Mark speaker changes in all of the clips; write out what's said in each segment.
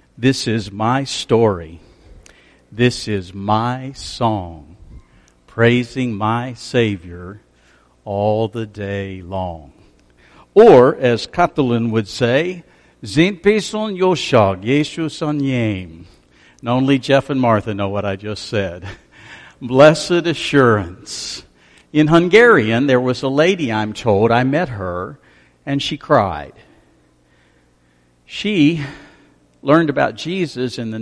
Speaker 1: This is my story. This is my song, praising my Savior all the day long. Or, as Catalan would say, Zint pison yoshag, Jesus on yem. And only Jeff and Martha know what I just said. Blessed assurance. In Hungarian, there was a lady, I'm told, I met her, and she cried. She learned about Jesus in the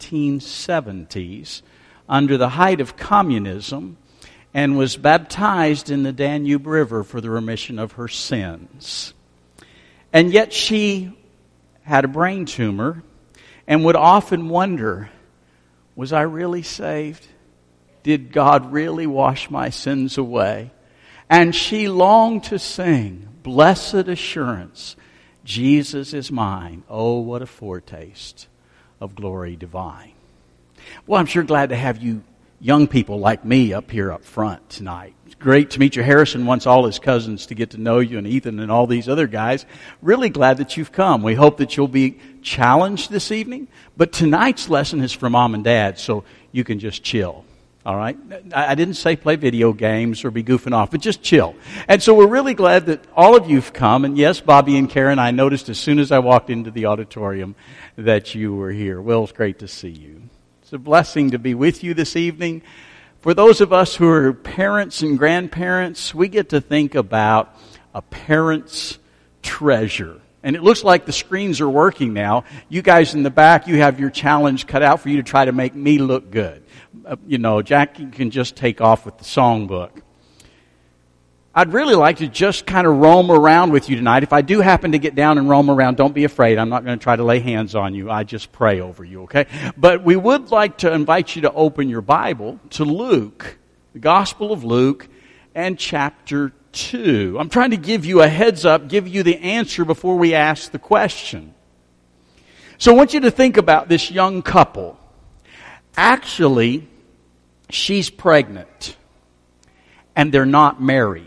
Speaker 1: 1970s under the height of communism and was baptized in the Danube River for the remission of her sins. And yet she had a brain tumor and would often wonder, was I really saved? Did God really wash my sins away? And she longed to sing, Blessed Assurance, Jesus is mine. Oh, what a foretaste of glory divine. Well, I'm sure glad to have you young people like me up here up front tonight. It's great to meet you. Harrison wants all his cousins to get to know you, and Ethan and all these other guys. Really glad that you've come. We hope that you'll be challenged this evening. But tonight's lesson is for Mom and Dad, so you can just chill. All right? I didn't say play video games or be goofing off, but just chill. And so we're really glad that all of you've come. And yes, Bobby and Karen, I noticed as soon as I walked into the auditorium that you were here. Well, it's great to see you. It's a blessing to be with you this evening. For those of us who are parents and grandparents, we get to think about a parent's treasure. And it looks like the screens are working now. You guys in the back, you have your challenge cut out for you to try to make me look good. Jackie can just take off with the songbook. I'd really like to just kind of roam around with you tonight. If I do happen to get down and roam around, don't be afraid. I'm not going to try to lay hands on you. I just pray over you, okay? But we would like to invite you to open your Bible to Luke, the Gospel of Luke, and chapter 2. I'm trying to give you a heads up, give you the answer before we ask the question. So I want you to think about this young couple. Actually, she's pregnant, and they're not married.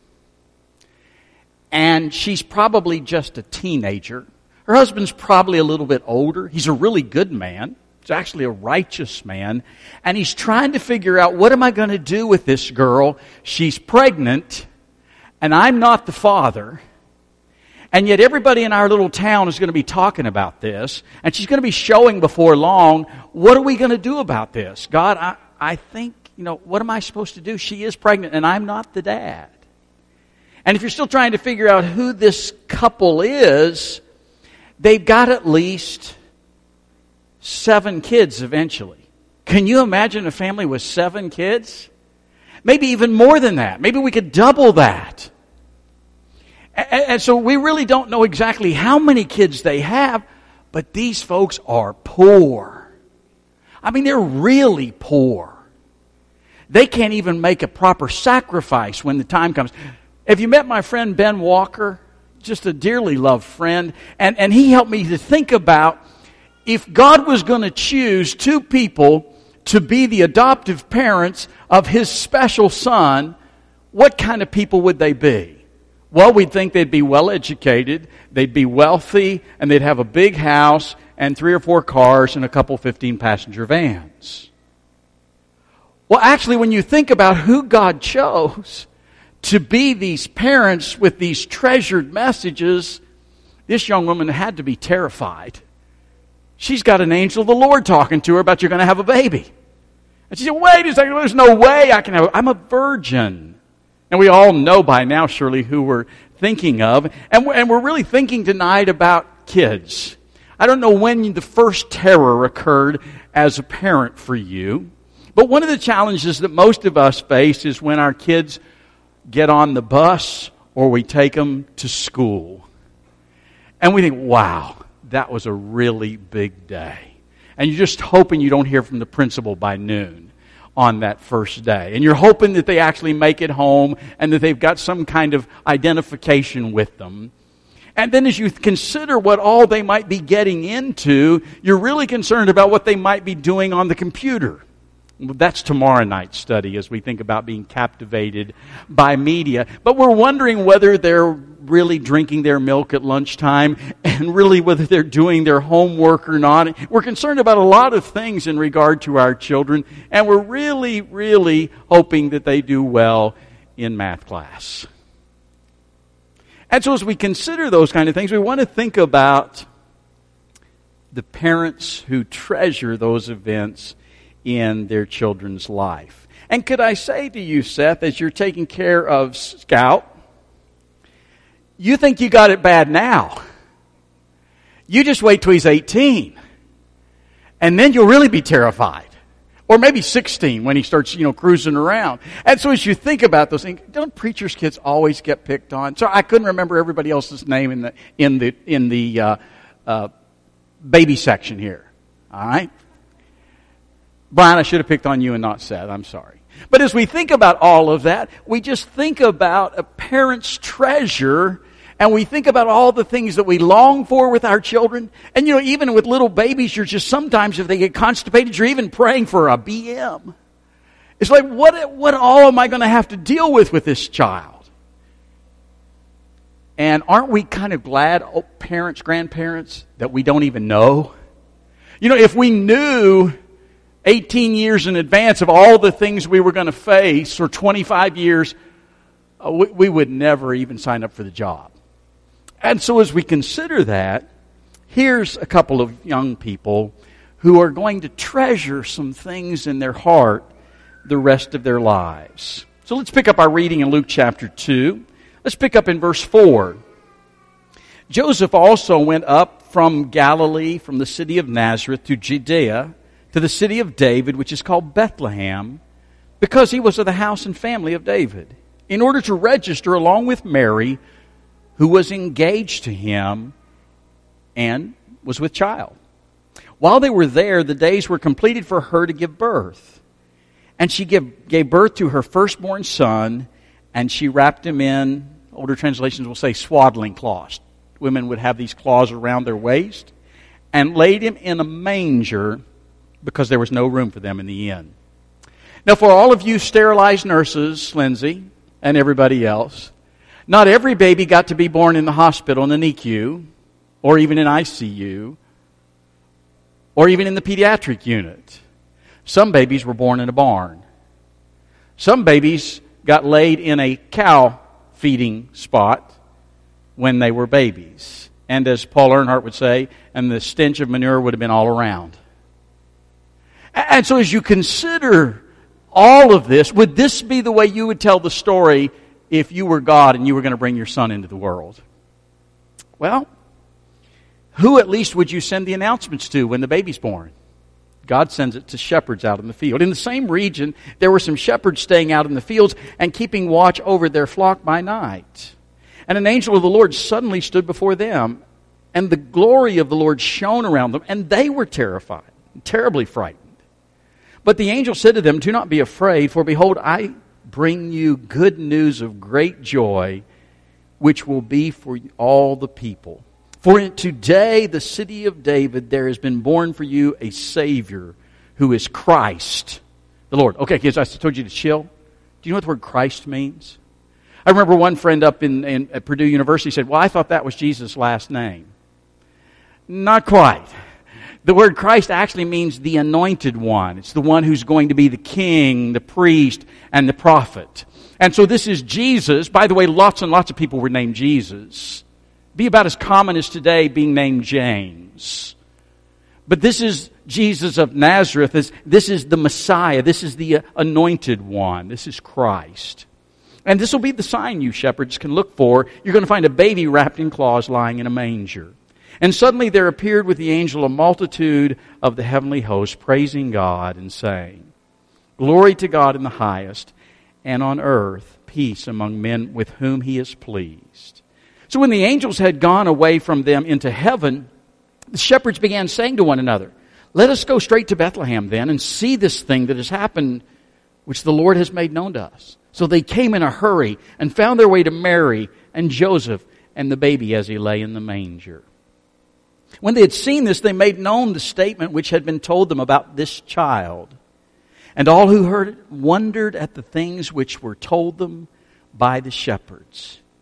Speaker 1: And she's probably just a teenager. Her husband's probably a little bit older. He's a really good man. He's actually a righteous man. And he's trying to figure out, what am I going to do with this girl? She's pregnant, and I'm not the father. And yet everybody in our little town is going to be talking about this. And she's going to be showing before long, what are we going to do about this? God, I think, what am I supposed to do? She is pregnant, and I'm not the dad. And if you're still trying to figure out who this couple is, they've got at least 7 kids eventually. Can you imagine a family with 7 kids? Maybe even more than that. Maybe we could double that. And so we really don't know exactly how many kids they have, but these folks are poor. I mean, they're really poor. They can't even make a proper sacrifice when the time comes. Have you met my friend Ben Walker? Just a dearly loved friend. And he helped me to think about, if God was going to choose 2 people to be the adoptive parents of His special son, what kind of people would they be? Well, we'd think they'd be well educated, they'd be wealthy, and they'd have a big house and 3 or 4 cars and a couple 15-passenger vans. Well, actually, when you think about who God chose to be these parents with these treasured messages, this young woman had to be terrified. She's got an angel of the Lord talking to her about, you're going to have a baby. And she said, wait a second, there's no way I can have I'm a virgin. And we all know by now, surely, who we're thinking of. And we're really thinking tonight about kids. I don't know when the first terror occurred as a parent for you. But one of the challenges that most of us face is when our kids get on the bus or we take them to school. And we think, wow, that was a really big day. And you're just hoping you don't hear from the principal by noon on that first day. And you're hoping that they actually make it home and that they've got some kind of identification with them. And then as you consider what all they might be getting into, you're really concerned about what they might be doing on the computer. Well, that's tomorrow night's study as we think about being captivated by media. But we're wondering whether they're really drinking their milk at lunchtime, and really whether they're doing their homework or not. We're concerned about a lot of things in regard to our children, and we're really, really hoping that they do well in math class. And so as we consider those kind of things, we want to think about the parents who treasure those events in their children's life. And could I say to you, Seth, as you're taking care of Scout, you think you got it bad now. You just wait till he's 18. And then you'll really be terrified. Or maybe 16 when he starts, cruising around. And so as you think about those things, don't preachers' kids always get picked on? So I couldn't remember everybody else's name in the baby section here. All right? Brian, I should have picked on you and not Seth. I'm sorry. But as we think about all of that, we just think about a parent's treasure, and we think about all the things that we long for with our children. And even with little babies, you're just sometimes, if they get constipated, you're even praying for a BM. It's like, what all am I going to have to deal with this child? And aren't we kind of glad, parents, grandparents, that we don't even know? If we knew 18 years in advance of all the things we were going to face, or 25 years, we would never even sign up for the job. And so as we consider that, here's a couple of young people who are going to treasure some things in their heart the rest of their lives. So let's pick up our reading in Luke chapter 2. Let's pick up in verse 4. Joseph also went up from Galilee, from the city of Nazareth to Judea, to the city of David, which is called Bethlehem, because he was of the house and family of David, in order to register along with Mary, who was engaged to him and was with child. While they were there, the days were completed for her to give birth. And she gave birth to her firstborn son, and she wrapped him in, older translations will say, swaddling cloths. Women would have these cloths around their waist, and laid him in a manger because there was no room for them in the inn. Now, for all of you sterilized nurses, Lindsay, and everybody else, not every baby got to be born in the hospital in the NICU, or even in ICU, or even in the pediatric unit. Some babies were born in a barn. Some babies got laid in a cow feeding spot when they were babies. And as Paul Earnhardt would say, and the stench of manure would have been all around. And so as you consider all of this, would this be the way you would tell the story if you were God and you were going to bring your son into the world? Well, who at least would you send the announcements to when the baby's born? God sends it to shepherds out in the field. In the same region, there were some shepherds staying out in the fields and keeping watch over their flock by night. And an angel of the Lord suddenly stood before them, and the glory of the Lord shone around them, and they were terrified, terribly frightened. But the angel said to them, "Do not be afraid, for behold, I bring you good news of great joy, which will be for all the people. For today, the city of David, there has been born for you a Savior, who is Christ the Lord." Okay, kids, I told you to chill. Do you know what the word Christ means? I remember one friend up at Purdue University said, "Well, I thought that was Jesus' last name." Not quite. The word Christ actually means the anointed one. It's the one who's going to be the king, the priest, and the prophet. And so this is Jesus. By the way, lots and lots of people were named Jesus. Be about as common as today being named James. But this is Jesus of Nazareth. This is the Messiah. This is the anointed one. This is Christ. And this will be the sign you shepherds can look for. You're going to find a baby wrapped in cloths lying in a manger. And suddenly there appeared with the angel a multitude of the heavenly host, praising God and saying, "Glory to God in the highest, and on earth peace among men with whom he is pleased." So when the angels had gone away from them into heaven, the shepherds began saying to one another, "Let us go straight to Bethlehem then and see this thing that has happened, which the Lord has made known to us." So they came in a hurry and found their way to Mary and Joseph and the baby as he lay in the manger. When they had seen this, they made known the statement which had been told them about this child. And all who heard it wondered at the things which were told them by the shepherds.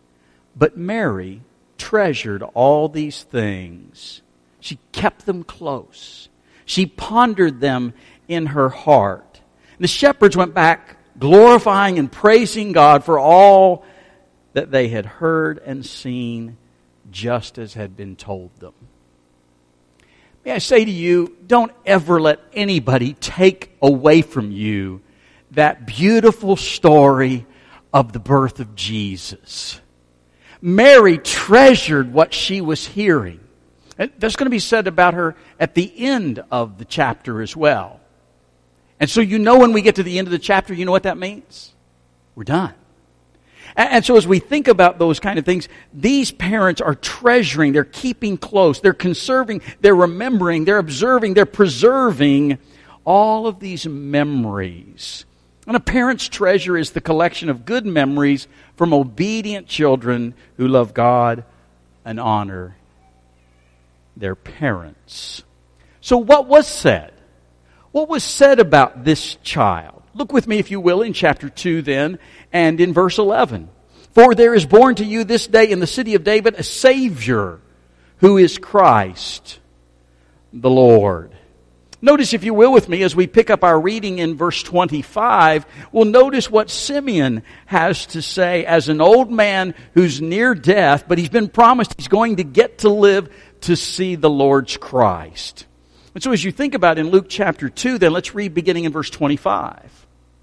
Speaker 1: But Mary treasured all these things. She kept them close. She pondered them in her heart. The shepherds went back glorifying and praising God for all that they had heard and seen, just as had been told them. May I say to you, don't ever let anybody take away from you that beautiful story of the birth of Jesus. Mary treasured what she was hearing. That's going to be said about her at the end of the chapter as well. And so you know when we get to the end of the chapter, you know what that means? We're done. And so as we think about those kind of things, these parents are treasuring, they're keeping close, they're conserving, they're remembering, they're observing, they're preserving all of these memories. And a parent's treasure is the collection of good memories from obedient children who love God and honor their parents. So what was said? What was said about this child? Look with me, if you will, in chapter 2 then, and in verse 11. For there is born to you this day in the city of David a Savior, who is Christ the Lord. Notice, if you will, with me, as we pick up our reading in verse 25, we'll notice what Simeon has to say as an old man who's near death, but he's been promised he's going to get to live to see the Lord's Christ. And so as you think about in Luke chapter 2, then let's read beginning in verse 25.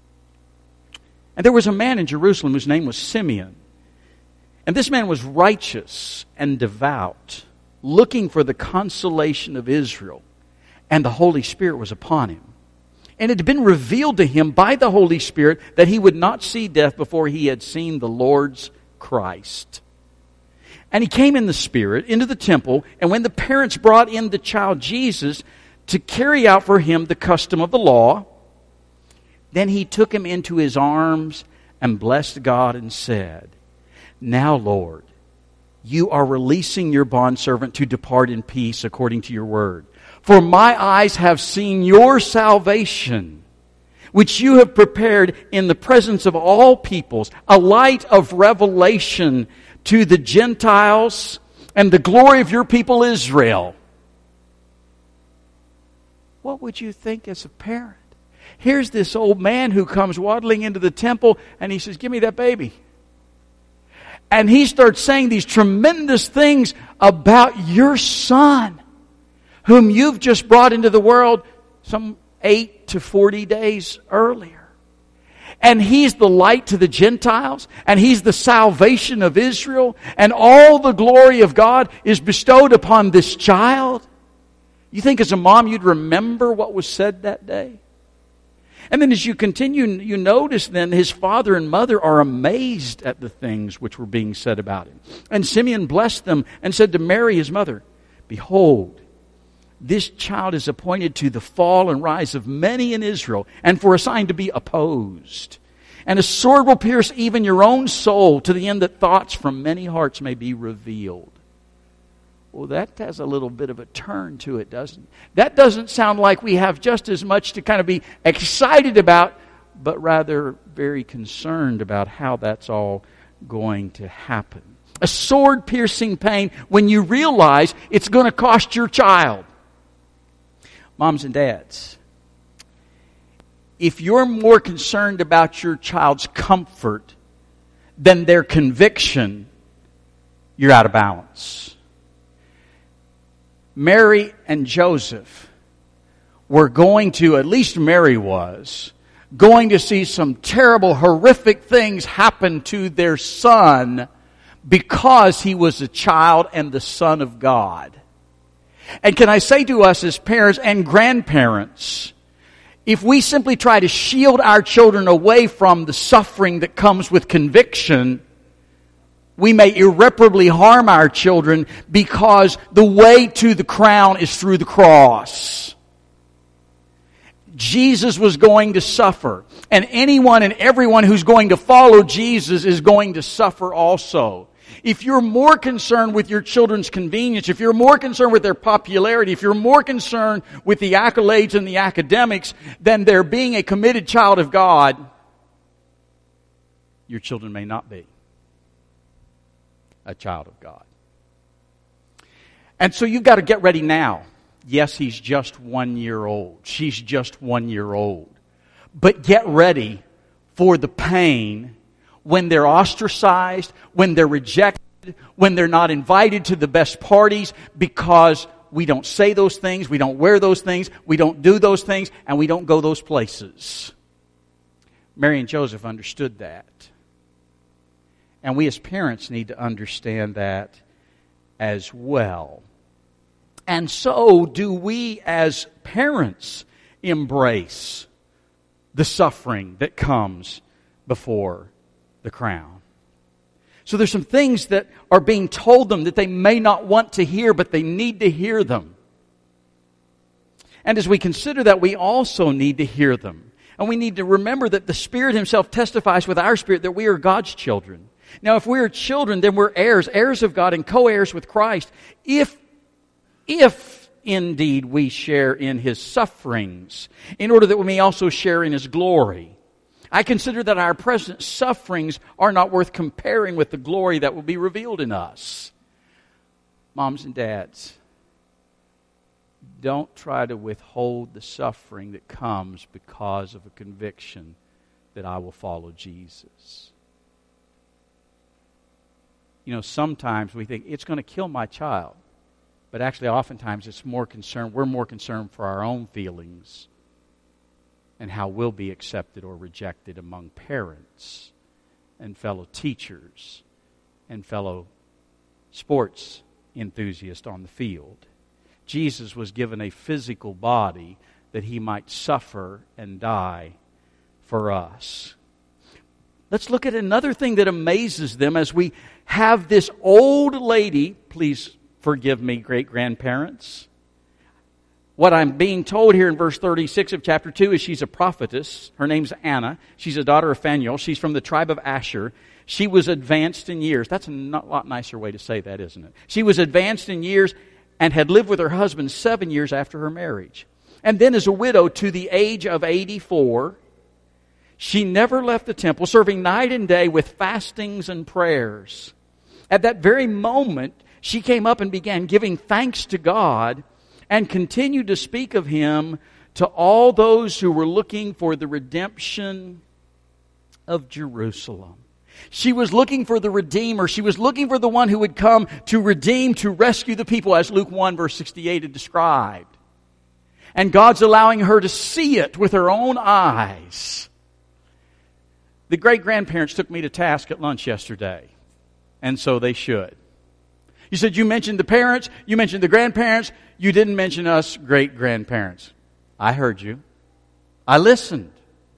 Speaker 1: And there was a man in Jerusalem whose name was Simeon. And this man was righteous and devout, looking for the consolation of Israel. And the Holy Spirit was upon him. And it had been revealed to him by the Holy Spirit that he would not see death before he had seen the Lord's Christ. And he came in the Spirit into the temple, and when the parents brought in the child Jesus to carry out for him the custom of the law, then he took him into his arms and blessed God and said, Now, Lord, you are releasing your bondservant to depart in peace according to your word. For my eyes have seen your salvation, which you have prepared in the presence of all peoples, a light of revelation to the Gentiles and the glory of your people Israel. What would you think as a parent? Here's this old man who comes waddling into the temple and he says, give me that baby. And he starts saying these tremendous things about your son, whom you've just brought into the world some 8 to 40 days earlier. And he's the light to the Gentiles, and he's the salvation of Israel, and all the glory of God is bestowed upon this child. You think as a mom you'd remember what was said that day? And then as you continue, you notice then his father and mother are amazed at the things which were being said about him. And Simeon blessed them and said to Mary his mother, Behold, this child is appointed to the fall and rise of many in Israel, and for a sign to be opposed. And a sword will pierce even your own soul, to the end that thoughts from many hearts may be revealed. Well, that has a little bit of a turn to it, doesn't it? That doesn't sound like we have just as much to kind of be excited about, but rather very concerned about how that's all going to happen. A sword-piercing pain when you realize it's going to cost your child. Moms and dads, if you're more concerned about your child's comfort than their conviction, you're out of balance. Mary and Joseph were going to, at least Mary was, going to see some terrible, horrific things happen to their son because he was a child and the Son of God. And can I say to us as parents and grandparents, if we simply try to shield our children away from the suffering that comes with conviction, we may irreparably harm our children, because the way to the crown is through the cross. Jesus was going to suffer, and anyone and everyone who's going to follow Jesus is going to suffer also. If you're more concerned with your children's convenience, if you're more concerned with their popularity, if you're more concerned with the accolades and the academics than their being a committed child of God, your children may not be. a child of God. And so you've got to get ready now. Yes, he's just 1 year old. She's just 1 year old. But get ready for the pain when they're ostracized, when they're rejected, when they're not invited to the best parties because we don't say those things, we don't wear those things, we don't do those things, and we don't go those places. Mary and Joseph understood that. And we as parents need to understand that as well. And so do we as parents embrace the suffering that comes before the crown. So there's some things that are being told them that they may not want to hear, but they need to hear them. And as we consider that, we also need to hear them. And we need to remember that the Spirit Himself testifies with our spirit that we are God's children. Now, if we are children, then we're heirs, heirs of God and co-heirs with Christ. If indeed we share in His sufferings, in order that we may also share in His glory. I consider that our present sufferings are not worth comparing with the glory that will be revealed in us. Moms and dads, don't try to withhold the suffering that comes because of a conviction that I will follow Jesus. You know, sometimes we think it's going to kill my child. But actually, oftentimes, we're more concerned for our own feelings and how we'll be accepted or rejected among parents and fellow teachers and fellow sports enthusiasts on the field. Jesus was given a physical body that He might suffer and die for us. Let's look at another thing that amazes them as we have this old lady, please forgive me, great-grandparents. What I'm being told here in verse 36 of chapter 2 is she's a prophetess. Her name's Anna. She's a daughter of Phanuel. She's from the tribe of Asher. She was advanced in years. That's a lot nicer way to say that, isn't it? She was advanced in years and had lived with her husband 7 years after her marriage. And then as a widow to the age of 84, she never left the temple, serving night and day with fastings and prayers. At that very moment, she came up and began giving thanks to God and continued to speak of Him to all those who were looking for the redemption of Jerusalem. She was looking for the Redeemer. She was looking for the one who would come to redeem, to rescue the people, as Luke 1 verse 68 had described. And God's allowing her to see it with her own eyes. The great-grandparents took me to task at lunch yesterday, and so they should. You said you mentioned the parents, you mentioned the grandparents, you didn't mention us great-grandparents. I heard you. I listened.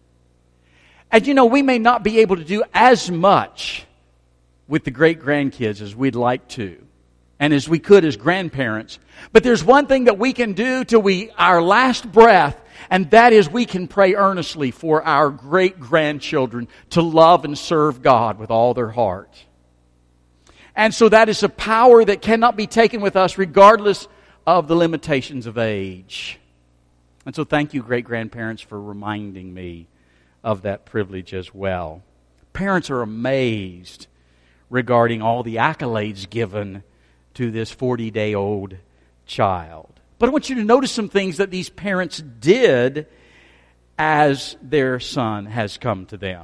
Speaker 1: And you know, we may not be able to do as much with the great-grandkids as we'd like to, and as we could as grandparents. But there's one thing that we can do till our last breath, and that is we can pray earnestly for our great-grandchildren to love and serve God with all their heart. And so that is a power that cannot be taken with us regardless of the limitations of age. And so thank you, great-grandparents, for reminding me of that privilege as well. Parents are amazed regarding all the accolades given to this 40-day-old child. But I want you to notice some things that these parents did as their son has come to them.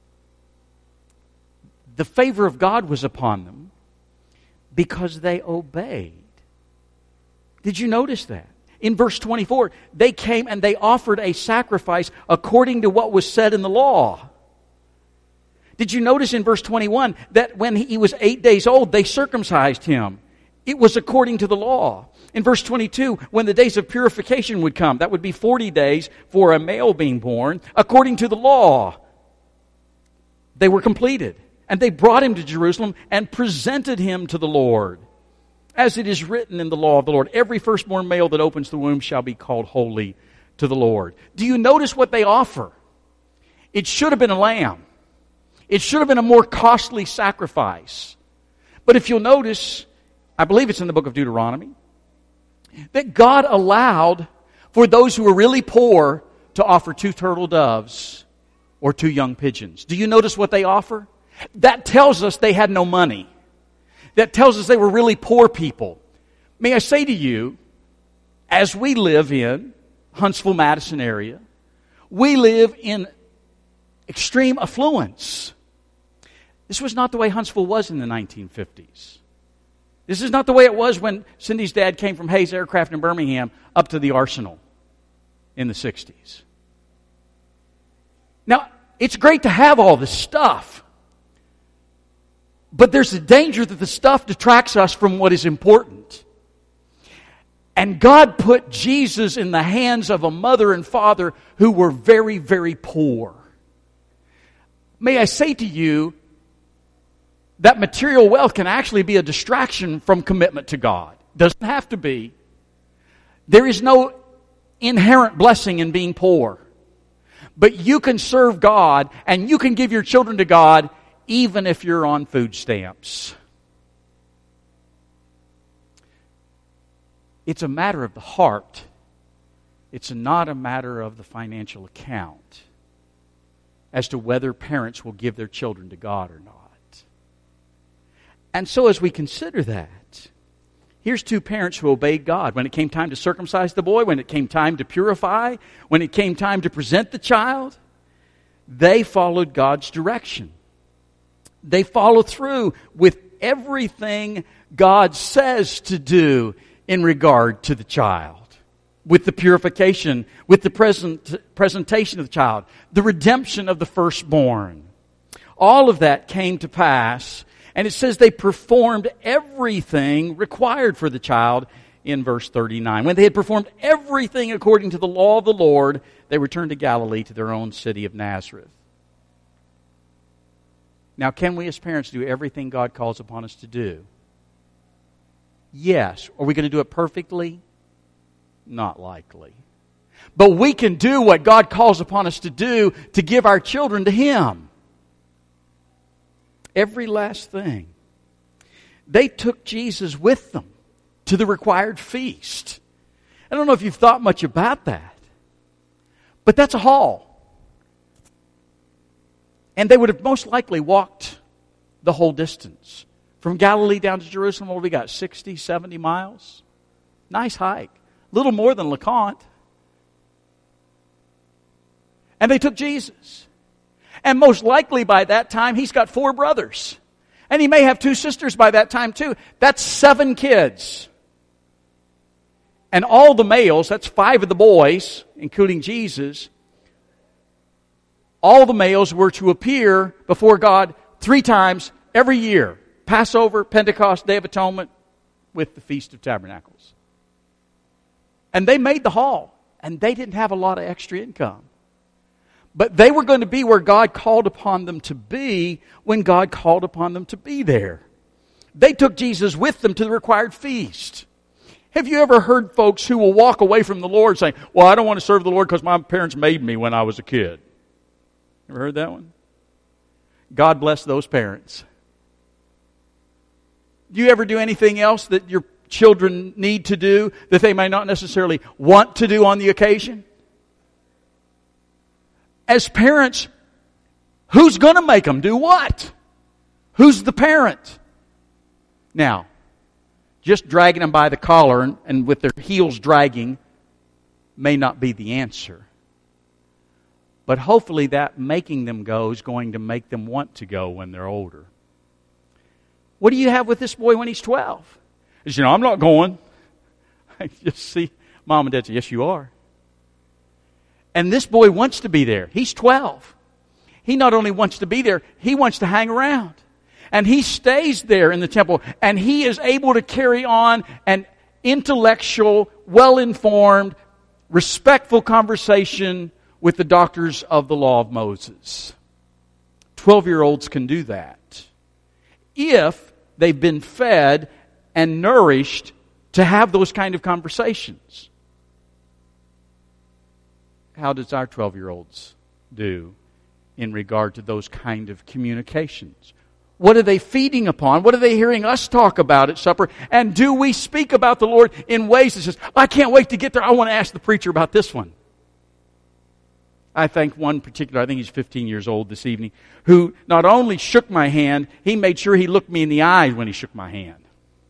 Speaker 1: The favor of God was upon them because they obeyed. Did you notice that? In verse 24, they came and they offered a sacrifice according to what was said in the law. Did you notice in verse 21 that when he was 8 days old, they circumcised him? It was according to the law. In verse 22, when the days of purification would come, that would be 40 days for a male being born, according to the law, they were completed. And they brought him to Jerusalem and presented him to the Lord. As it is written in the law of the Lord, every firstborn male that opens the womb shall be called holy to the Lord. Do you notice what they offer? It should have been a lamb. It should have been a more costly sacrifice. But if you'll notice, I believe it's in the book of Deuteronomy, that God allowed for those who were really poor to offer 2 turtle doves or 2 young pigeons. Do you notice what they offer? That tells us they had no money. that tells us they were really poor people. May I say to you, as we live in Huntsville, Madison area, we live in extreme affluence. This was not the way Huntsville was in the 1950s. This is not the way it was when Cindy's dad came from Hayes Aircraft in Birmingham up to the Arsenal in the 60s. Now, it's great to have all this stuff. But there's a danger that the stuff detracts us from what is important. And God put Jesus in the hands of a mother and father who were very, very poor. May I say to you that material wealth can actually be a distraction from commitment to God. Doesn't have to be. There is no inherent blessing in being poor. But you can serve God and you can give your children to God even if you're on food stamps. It's a matter of the heart. It's not a matter of the financial account as to whether parents will give their children to God or not. And so as we consider that, here's two parents who obeyed God. When it came time to circumcise the boy, when it came time to purify, when it came time to present the child, they followed God's direction. They follow through with everything God says to do in regard to the child. With the purification, with the presentation of the child, the redemption of the firstborn. All of that came to pass, and it says they performed everything required for the child in verse 39. When they had performed everything according to the law of the Lord, they returned to Galilee, to their own city of Nazareth. Now, can we as parents do everything God calls upon us to do? Yes. Are we going to do it perfectly? Not likely. But we can do what God calls upon us to do to give our children to Him. Every last thing. They took Jesus with them to the required feast. I don't know if you've thought much about that, but that's a haul. And they would have most likely walked the whole distance. From Galilee down to Jerusalem, what we got, 60, 70 miles? Nice hike. A little more than LeConte. And they took Jesus. And most likely by that time, he's got 4 brothers. And he may have 2 sisters by that time too. That's 7 kids. And all the males, that's 5 of the boys, including Jesus, all the males were to appear before God 3 times every year. Passover, Pentecost, Day of Atonement, with the Feast of Tabernacles. And they made the haul. And they didn't have a lot of extra income. But they were going to be where God called upon them to be when God called upon them to be there. They took Jesus with them to the required feast. Have you ever heard folks who will walk away from the Lord saying, well, I don't want to serve the Lord because my parents made me when I was a kid? Ever heard that one? God bless those parents. Do you ever do anything else that your children need to do that they may not necessarily want to do on the occasion? As parents, who's going to make them do what? Who's the parent? Now, just dragging them by the collar and with their heels dragging may not be the answer. But hopefully that making them go is going to make them want to go when they're older. What do you have with this boy when he's 12? He says, I'm not going. I just see mom and dad say, yes, you are. And this boy wants to be there. He's 12. He not only wants to be there, he wants to hang around. And he stays there in the temple. And he is able to carry on an intellectual, well-informed, respectful conversation with the doctors of the law of Moses. 12-year-olds can do that if they've been fed and nourished to have those kind of conversations. How does our 12-year-olds do in regard to those kind of communications? What are they feeding upon? What are they hearing us talk about at supper? And do we speak about the Lord in ways that says, I can't wait to get there. I want to ask the preacher about this one. I thank one particular, I think he's 15 years old this evening, who not only shook my hand, he made sure he looked me in the eyes when he shook my hand.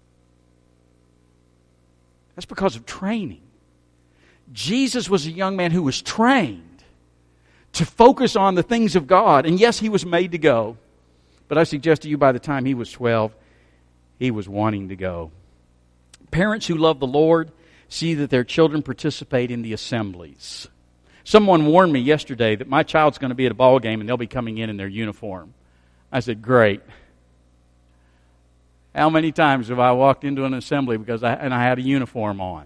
Speaker 1: That's because of training. Jesus was a young man who was trained to focus on the things of God. And yes, he was made to go. But I suggest to you by the time he was 12, he was wanting to go. Parents who love the Lord see that their children participate in the assemblies. Someone warned me yesterday that my child's going to be at a ball game and they'll be coming in their uniform. I said, great. How many times have I walked into an assembly because I had a uniform on?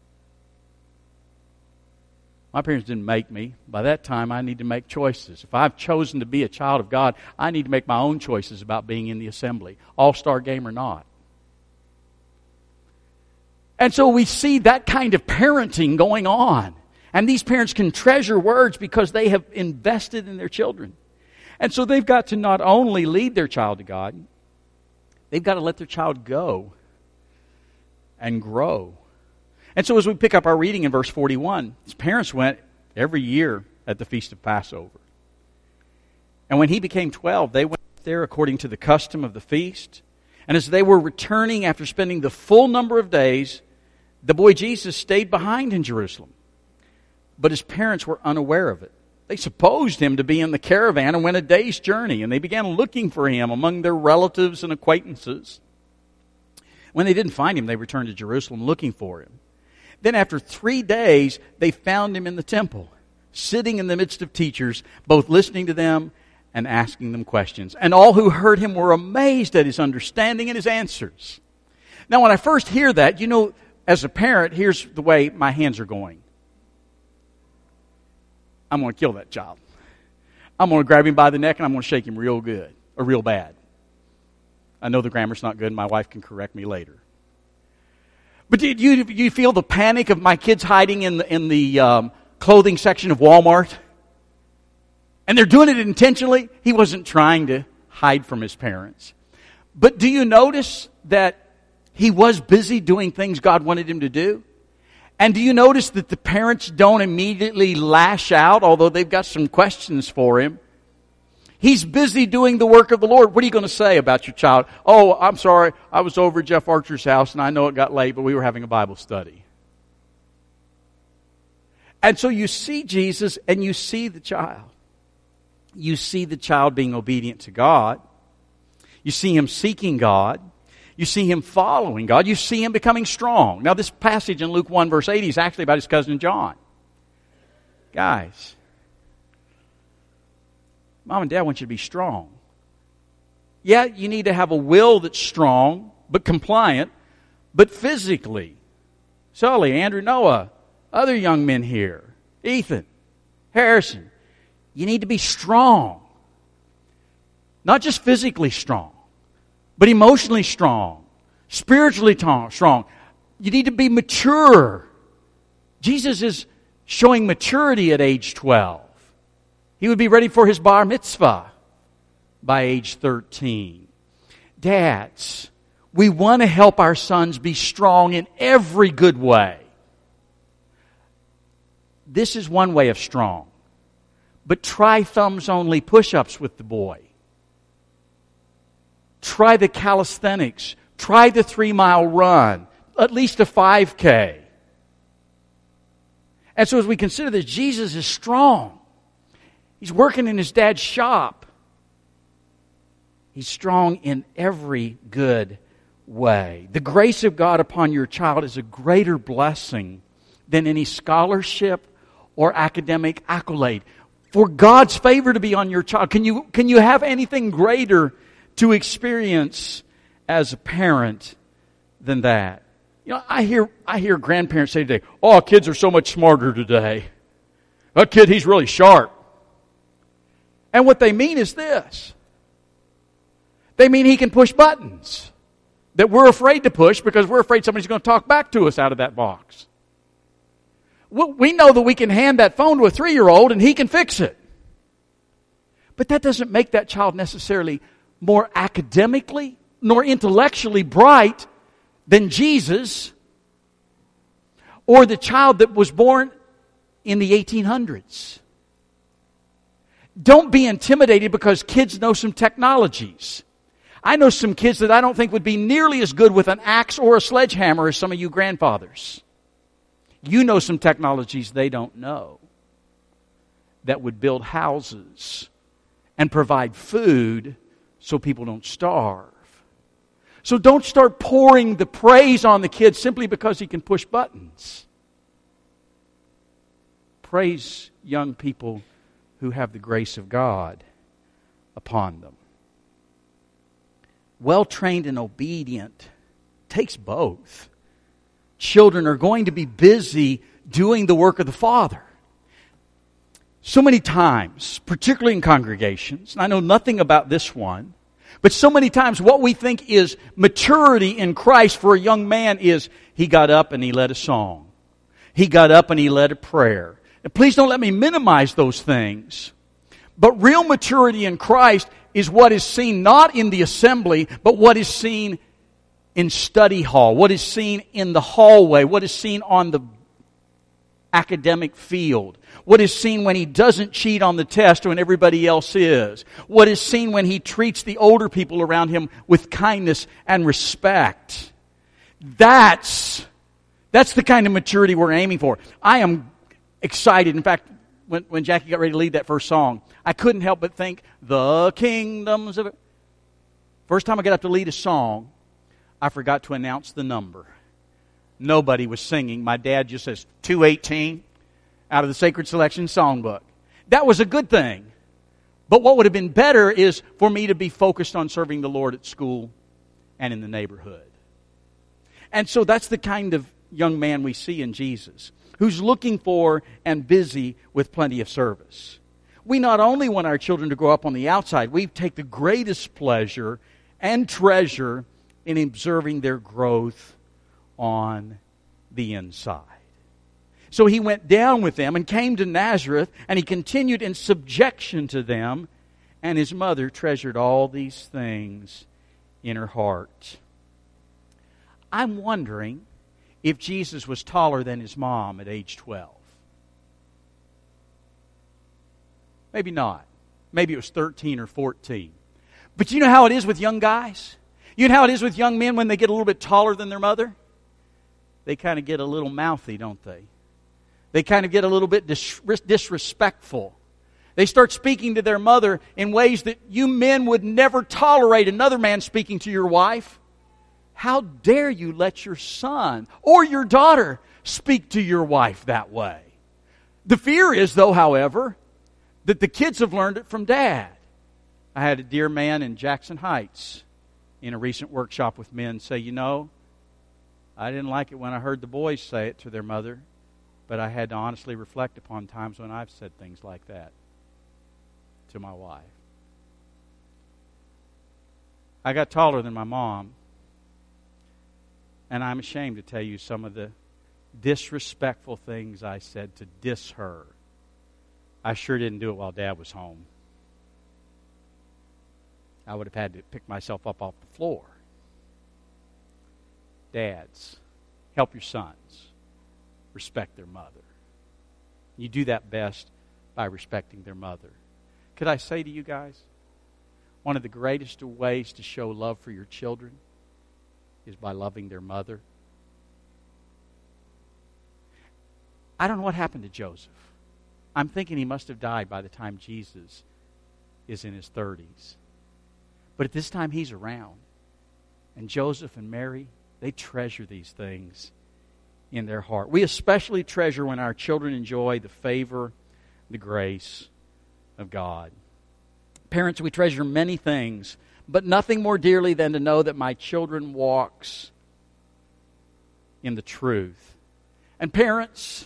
Speaker 1: My parents didn't make me. By that time, I need to make choices. If I've chosen to be a child of God, I need to make my own choices about being in the assembly, all-star game or not. And so we see that kind of parenting going on. And these parents can treasure words because they have invested in their children. And so they've got to not only lead their child to God, they've got to let their child go and grow. And so as we pick up our reading in verse 41, his parents went every year at the Feast of Passover. And when he became 12, they went there according to the custom of the feast. And as they were returning after spending the full number of days, the boy Jesus stayed behind in Jerusalem. But his parents were unaware of it. They supposed him to be in the caravan and went a day's journey, and they began looking for him among their relatives and acquaintances. When they didn't find him, they returned to Jerusalem looking for him. Then after 3 days, they found him in the temple, sitting in the midst of teachers, both listening to them and asking them questions. And all who heard him were amazed at his understanding and his answers. Now, when I first hear that, as a parent, here's the way my hands are going. I'm going to kill that child. I'm going to grab him by the neck and I'm going to shake him real good, or real bad. I know the grammar's not good. My wife can correct me later. But did you feel the panic of my kids hiding in the clothing section of Walmart? And they're doing it intentionally. He wasn't trying to hide from his parents. But do you notice that he was busy doing things God wanted him to do? And do you notice that the parents don't immediately lash out, although they've got some questions for him? He's busy doing the work of the Lord. What are you going to say about your child? Oh, I'm sorry, I was over at Jeff Archer's house and I know it got late, but we were having a Bible study. And so you see Jesus and you see the child. You see the child being obedient to God. You see him seeking God. You see him following God. You see him becoming strong. Now this passage in Luke 1 verse 80 is actually about his cousin John. Guys, Mom and Dad want you to be strong. Yeah, you need to have a will that's strong, but compliant, but physically. Sully, Andrew, Noah, other young men here, Ethan, Harrison, you need to be strong. Not just physically strong, but emotionally strong, spiritually strong. You need to be mature. Jesus is showing maturity at age 12. He would be ready for his bar mitzvah by age 13. Dads, we want to help our sons be strong in every good way. This is one way of strong. But try thumbs only push-ups with the boy. Try the calisthenics. Try the 3-mile run. At least a 5K. And so as we consider this, Jesus is strong. He's working in his dad's shop. He's strong in every good way. The grace of God upon your child is a greater blessing than any scholarship or academic accolade. For God's favor to be on your child, can you have anything greater to experience as a parent than that? I hear grandparents say today, "Oh, kids are so much smarter today. That kid, he's really sharp." And what they mean is this. They mean he can push buttons that we're afraid to push because we're afraid somebody's going to talk back to us out of that box. We know that we can hand that phone to a 3-year-old and he can fix it. But that doesn't make that child necessarily more academically nor intellectually bright than Jesus or the child that was born in the 1800s. Don't be intimidated because kids know some technologies. I know some kids that I don't think would be nearly as good with an axe or a sledgehammer as some of you grandfathers. You know some technologies they don't know that would build houses and provide food so people don't starve. So don't start pouring the praise on the kid simply because he can push buttons. Praise young people who have the grace of God upon them. Well-trained and obedient takes both. Children are going to be busy doing the work of the Father. So many times, particularly in congregations, and I know nothing about this one, but so many times what we think is maturity in Christ for a young man is he got up and he led a song. He got up and he led a prayer. And please don't let me minimize those things. But real maturity in Christ is what is seen not in the assembly, but what is seen in study hall, what is seen in the hallway, what is seen on the academic field, what is seen when he doesn't cheat on the test when everybody else is, what is seen when he treats the older people around him with kindness and respect. That's the kind of maturity we're aiming for. I am excited. In fact, when Jackie got ready to lead that first song, I couldn't help but think, the kingdoms of it. First time I got up to lead a song, I forgot to announce the number. Nobody was singing. My dad just says 218 out of the Sacred Selection Songbook. That was a good thing. But what would have been better is for me to be focused on serving the Lord at school and in the neighborhood. And so that's the kind of young man we see in Jesus, who's looking for and busy with plenty of service. We not only want our children to grow up on the outside, we take the greatest pleasure and treasure in observing their growth on the inside. So he went down with them and came to Nazareth, and he continued in subjection to them, and his mother treasured all these things in her heart. I'm wondering if Jesus was taller than his mom at age 12. Maybe not. Maybe it was 13 or 14. But you know how it is with young guys? You know how it is with young men when they get a little bit taller than their mother? They kind of get a little mouthy, don't they? They kind of get a little bit disrespectful. They start speaking to their mother in ways that you men would never tolerate another man speaking to your wife. How dare you let your son or your daughter speak to your wife that way? The fear is, though, however, that the kids have learned it from Dad. I had a dear man in Jackson Heights in a recent workshop with men say, you know, I didn't like it when I heard the boys say it to their mother, but I had to honestly reflect upon times when I've said things like that to my wife. I got taller than my mom, and I'm ashamed to tell you some of the disrespectful things I said to diss her. I sure didn't do it while Dad was home. I would have had to pick myself up off the floor. Dads, help your sons respect their mother. You do that best by respecting their mother. Could I say to you guys, one of the greatest ways to show love for your children is by loving their mother. I don't know what happened to Joseph. I'm thinking he must have died by the time Jesus is in his 30s. But at this time he's around. And Joseph and Mary, they treasure these things in their heart. We especially treasure when our children enjoy the favor, the grace of God. Parents, we treasure many things, but nothing more dearly than to know that my children walks in the truth. And parents,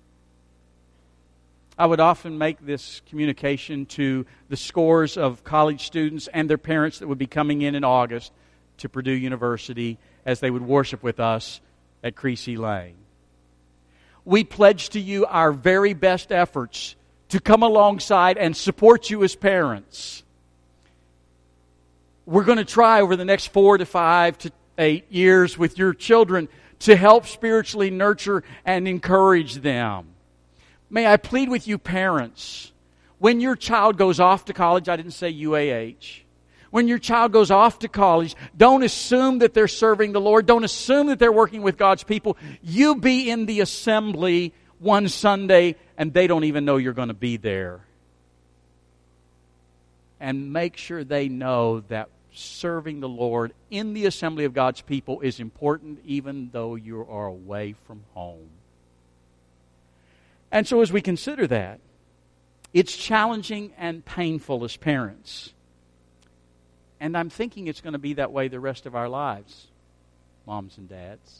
Speaker 1: I would often make this communication to the scores of college students and their parents that would be coming in August to Purdue University as they would worship with us at Creasy Lane. We pledge to you our very best efforts to come alongside and support you as parents. We're going to try over the next 4 to 5 to 8 years with your children to help spiritually nurture and encourage them. May I plead with you, parents, When your child goes off to college, I didn't say UAH. When your child goes off to college, don't assume that they're serving the Lord. Don't assume that they're working with God's people. You be in the assembly one Sunday and they don't even know you're going to be there. And make sure they know that serving the Lord in the assembly of God's people is important even though you are away from home. And so as we consider that, it's challenging and painful as parents. And I'm thinking it's going to be that way the rest of our lives, moms and dads.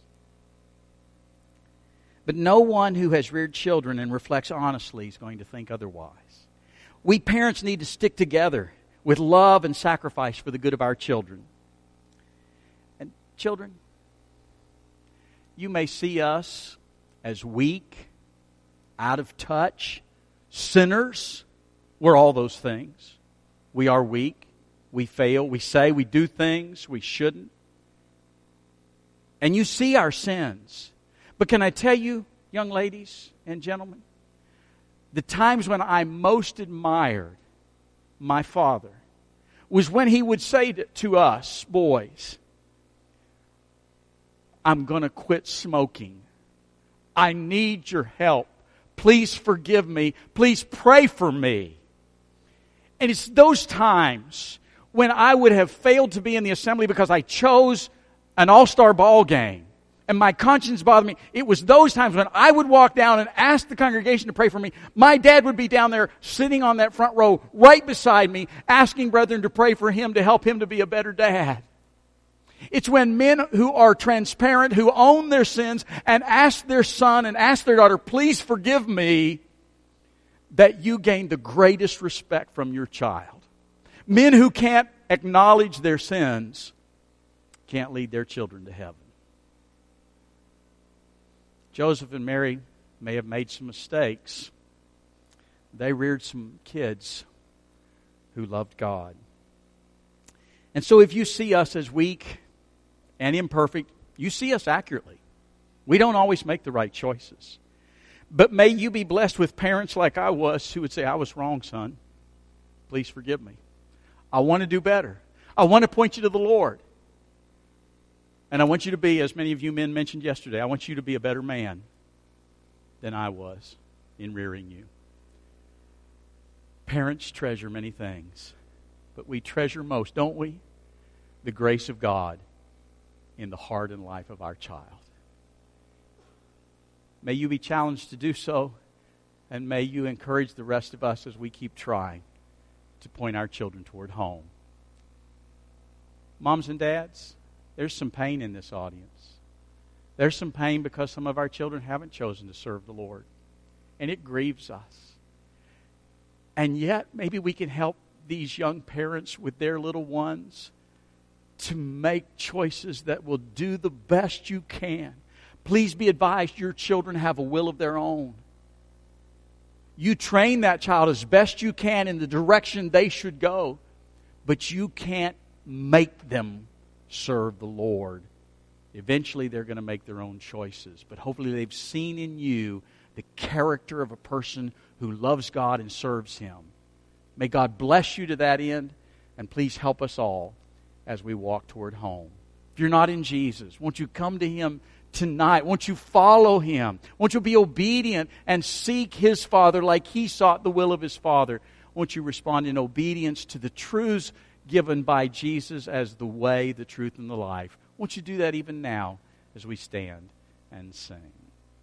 Speaker 1: But no one who has reared children and reflects honestly is going to think otherwise. We parents need to stick together with love and sacrifice for the good of our children. And children, you may see us as weak, out of touch, sinners. We're all those things. We are weak. We fail. We say we do things we shouldn't. And you see our sins. But can I tell you, young ladies and gentlemen, the times when I most admired my father was when he would say to us, boys, I'm going to quit smoking. I need your help. Please forgive me. Please pray for me. And it's those times when I would have failed to be in the assembly because I chose an all-star ball game and my conscience bothered me. It was those times when I would walk down and ask the congregation to pray for me. My dad would be down there sitting on that front row right beside me, asking brethren to pray for him to help him to be a better dad. It's when men who are transparent, who own their sins, and ask their son and ask their daughter, please forgive me, that you gain the greatest respect from your child. Men who can't acknowledge their sins can't lead their children to heaven. Joseph and Mary may have made some mistakes. They reared some kids who loved God. And so if you see us as weak and imperfect, you see us accurately. We don't always make the right choices. But may you be blessed with parents like I was who would say, I was wrong, son. Please forgive me. I want to do better. I want to point you to the Lord. And I want you to be, as many of you men mentioned yesterday, I want you to be a better man than I was in rearing you. Parents treasure many things, but we treasure most, don't we? The grace of God in the heart and life of our child. May you be challenged to do so, and may you encourage the rest of us as we keep trying to point our children toward home. Moms and dads, there's some pain in this audience. There's some pain because some of our children haven't chosen to serve the Lord. And it grieves us. And yet, maybe we can help these young parents with their little ones to make choices that will do the best you can. Please be advised, your children have a will of their own. You train that child as best you can in the direction they should go, but you can't make them serve the Lord. Eventually they're going to make their own choices. But hopefully they've seen in you the character of a person who loves God and serves Him. May God bless you to that end, and please help us all as we walk toward home. If you're not in Jesus, won't you come to Him tonight? Won't you follow Him? Won't you be obedient and seek His Father like He sought the will of His Father? Won't you respond in obedience to the truths given by Jesus as the way, the truth, and the life? Won't you do that even now as we stand and sing?